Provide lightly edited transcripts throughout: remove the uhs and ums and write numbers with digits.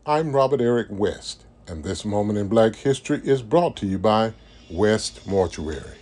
I'm Robert Eric West, and this moment in Black history is brought to you by West Mortuary.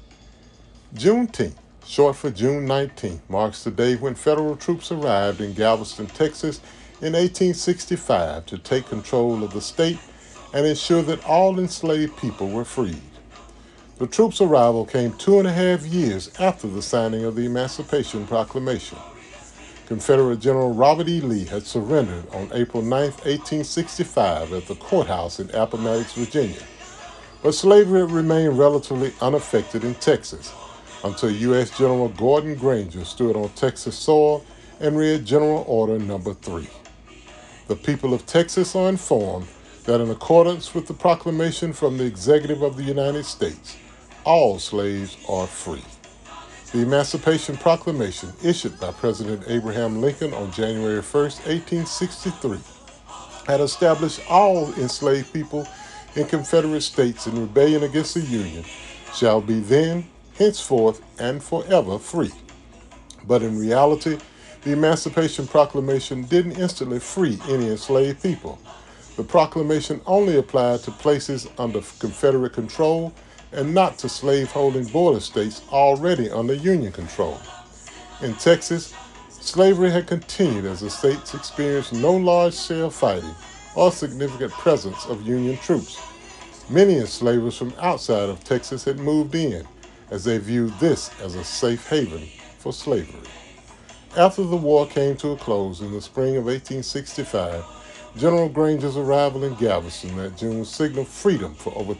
Juneteenth, short for June 19th, marks the day when federal troops arrived in Galveston, Texas in 1865 to take control of the state and ensure that all enslaved people were freed. The troops' arrival came 2.5 years after the signing of the Emancipation Proclamation. Confederate General Robert E. Lee had surrendered on April 9, 1865, at the courthouse in Appomattox, Virginia, but slavery remained relatively unaffected in Texas until U.S. General Gordon Granger stood on Texas soil and read General Order Number 3. The people of Texas are informed that in accordance with the proclamation from the Executive of the United States, all slaves are free. The Emancipation Proclamation, issued by President Abraham Lincoln on January 1, 1863, had established all enslaved people in Confederate states in rebellion against the Union shall be then, henceforth, and forever free. But in reality, the Emancipation Proclamation didn't instantly free any enslaved people. The proclamation only applied to places under Confederate control and not to slaveholding border states already under Union control. In Texas, slavery had continued as the states experienced no large-scale fighting or significant presence of Union troops. Many enslavers from outside of Texas had moved in, as they viewed this as a safe haven for slavery. After the war came to a close in the spring of 1865, General Granger's arrival in Galveston that June signaled freedom for over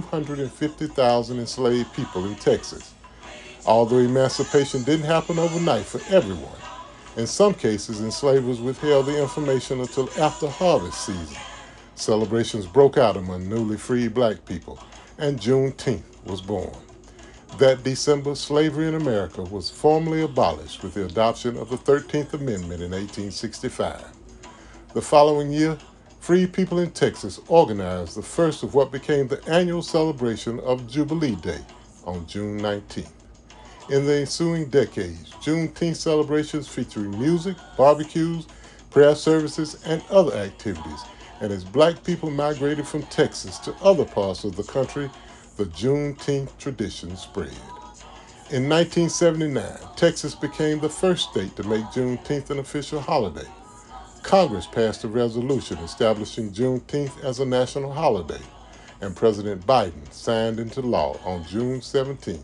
250,000 enslaved people in Texas. Although emancipation didn't happen overnight for everyone, in some cases enslavers withheld the information until after harvest season. Celebrations broke out among newly freed black people, and Juneteenth was born. That December, slavery in America was formally abolished with the adoption of the 13th Amendment in 1865. The following year, free people in Texas organized the first of what became the annual celebration of Jubilee Day on June 19th. In the ensuing decades, Juneteenth celebrations featuring music, barbecues, prayer services, and other activities, and as black people migrated from Texas to other parts of the country, the Juneteenth tradition spread. In 1979, Texas became the first state to make Juneteenth an official holiday. Congress passed a resolution establishing Juneteenth as a national holiday, and President Biden signed into law on June 17,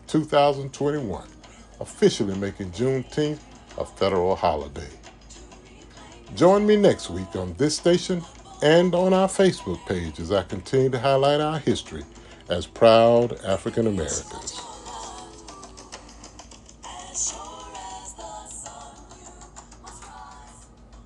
2021, officially making Juneteenth a federal holiday. Join me next week on this station and on our Facebook page as I continue to highlight our history as proud African Americans.